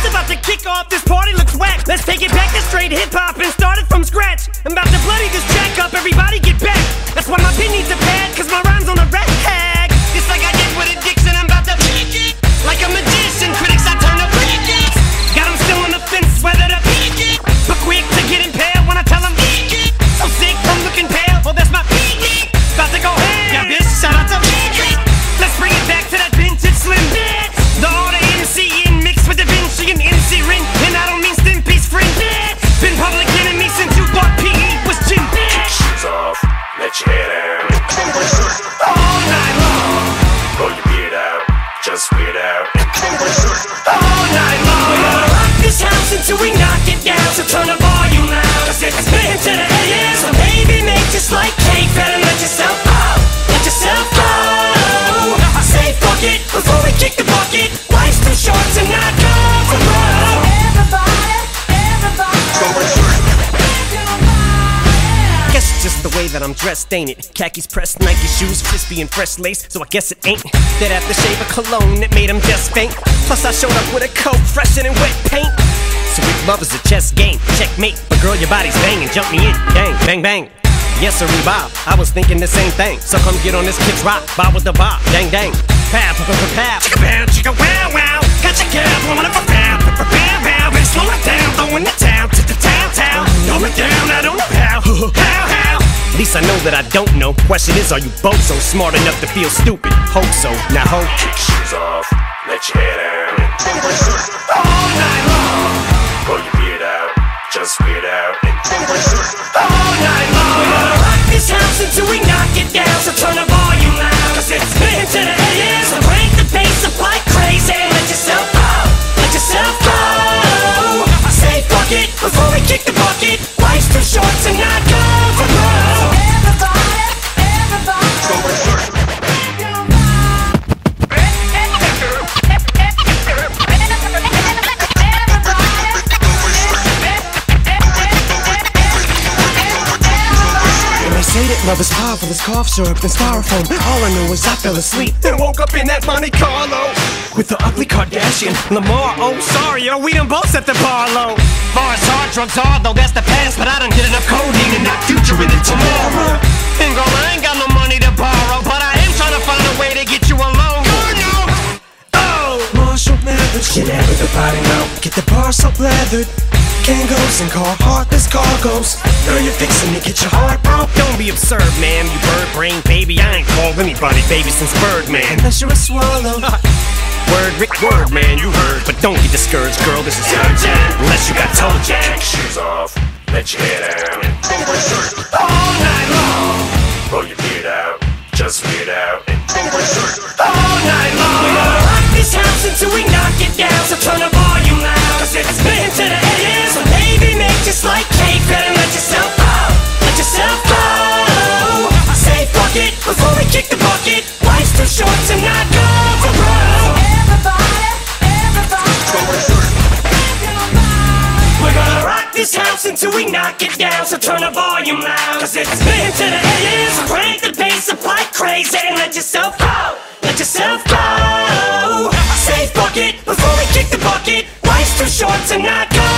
about to kick off, this party looks whack. Let's take it back to straight hip-hop and start it from scratch. I'm about to bloody this track up, everybody get back. That's why my pen needs a pad, cause my rhyme's on a rag. It's like I did with addiction, I'm about to like a magician, critics I turn up. Got them still on the fence, whether to but quick to get impaled when I tell them so sick from looking pale, well that's my about to go ham. Yeah bitch, shout out to let's bring it back to that vintage slim bitch. The order MC in mixed with Da Vinci and MC Ring. And I don't mean Stimpy's friend bitch. Been public enemy since you thought PE was gym bitch. Kick shoes off, let your head out. All night long. Roll your beard out, just weird out. All night long. We're gonna rock this house until we knock it down. So turn the volume loud, cause it's been to the AM. So baby make just like cake, better let yourself go. Let yourself go. I say fuck it before we kick the bucket. Life's too short to not go for broke. Guess it's just the way that I'm dressed, ain't it? Khakis pressed, Nike shoes, crispy and fresh lace. So I guess it ain't that aftershave of cologne that made him just faint. Plus I showed up with a coat fresher than wet paint. Sweet love is a chess game, checkmate. But girl, your body's banging, jump me in, bang, bang, bang. Yes sir, Bob, I was thinking the same thing. So come get on this kid's rock, bob with the bob, dang, dang. Pow, pow, pow, pow, chicka pow, chicka wow, wow. Got your girl blowing up a pow, pow, pow, pow. Better slow it down, throwing the town to the town. Throw it down, I don't know how, how. At least I know that I don't know. Question is, are you both so smart enough to feel stupid? Hope so, now hope. Kick shoes off, let your head out. All night long. Roll your beard out, just weird out. All night long. We're gonna rock this house until we knock it down. So turn the volume loud, cause it's been to the AM. So crank the bass up like crazy. Let yourself go, let yourself go. I say fuck it before we kick the bucket. Life's too short to not go for broke. Say that love is powerful as cough syrup and styrofoam. All I know is I fell asleep and woke up in that Monte Carlo with the ugly Kardashian Lamar. Oh sorry, yo, we done both set the bar low. Bars hard, drugs hard, though that's the past. But I done did enough codeine and not future in it tomorrow. And girl, I ain't got no money to borrow, but I am trying to find a way to get you alone. Oh, Marshall Mathers, get out of the body now. Get the bar so leathered. Kangos and call heartless cargoes. Girl, you're fixing to get your heart broke. Don't be absurd, man, you bird brain baby. I ain't called anybody baby since Birdman. Unless you're a swallow. Word, Rick, word, man, you heard. But don't get discouraged, girl, this is urgent. Unless you got toe jack. Kick shoes off, let your head out. All night long. Roll your beard out, just weird out. All night long. We're gonna rock this house until we knock it down. So turn the volume loud, cause it's been to the AM. So baby, make just like cake, better let yourself go. Let yourself go. I say fuck it before we kick the bucket. Life's too short to not go for broke. We're gonna rock this house until we knock it down. So turn the volume loud, cause it's been to the AM. So crank the bass up like crazy and let yourself go. Let yourself go. I say fuck it before we kick the bucket. Life's too short to not go